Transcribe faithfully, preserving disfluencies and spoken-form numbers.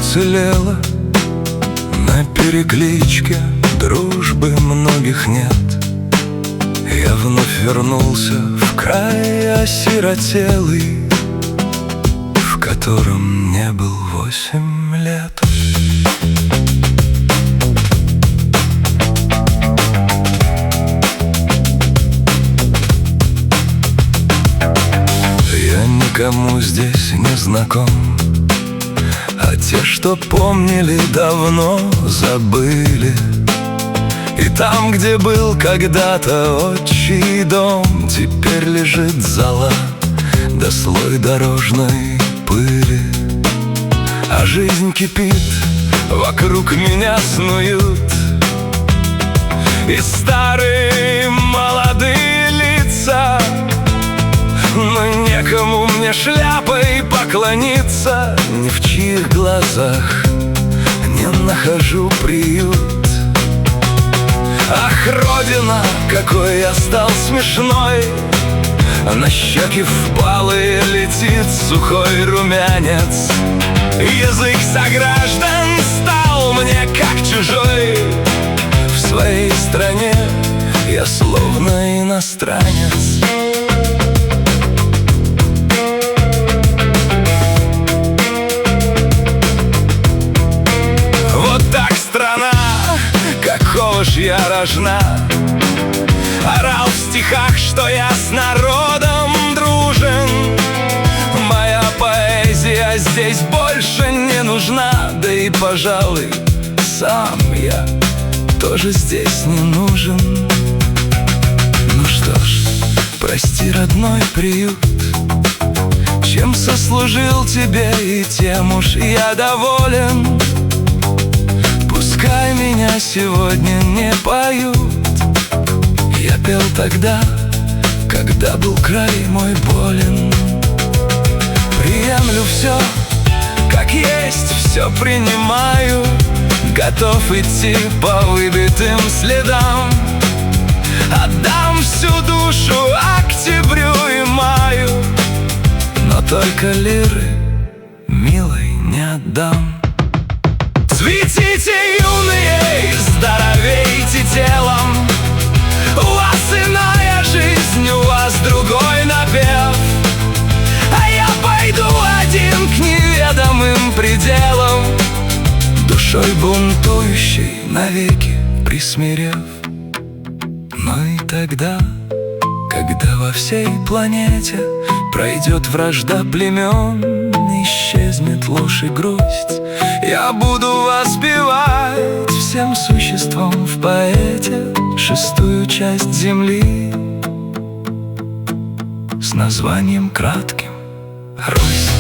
уцелела на перекличке, дружбы многих нет. Я вновь вернулся в край осиротелый, в котором не был восемь лет. Я никому здесь не знаком, а те, что помнили, давно забыли. И там, где был когда-то отчий дом, теперь лежит зола да слой дорожной пыли. А жизнь кипит, вокруг меня снуют и старые молодые лица, но некому мне шляпой поклониться, ни в чьих глазах не нахожу приют. Ах, Родина, какой я стал смешной! На щеки впалые летит сухой румянец. Язык сограждан стал мне как чужой. В своей стране я словно иностранец. Вот так страна, какого ж я рожна, орал в стихах, что я с народом дружен. Моя поэзия здесь больше не нужна, да и, пожалуй, сам я тоже здесь не нужен. Ну что ж, прости, родной приют, чем сослужил тебе, и тем уж я доволен. Пускай меня сегодня не поют, я пел тогда, когда был край мой болен. Приемлю все, как есть, все принимаю, готов идти по выбитым следам. Отдам всю душу октябрю и маю, но только лиры, милой, не отдам. Цветите, юные, здоровейте телом, у вас иная жизнь, у вас другой напев. А я пойду один к неведомым пределам, душой бунтующей навеки присмирев. Но и тогда, когда во всей планете пройдет вражда племен, исчезнет ложь и грусть, я буду воспевать всем существам в поэте шестую часть земли с названием кратким «Русь».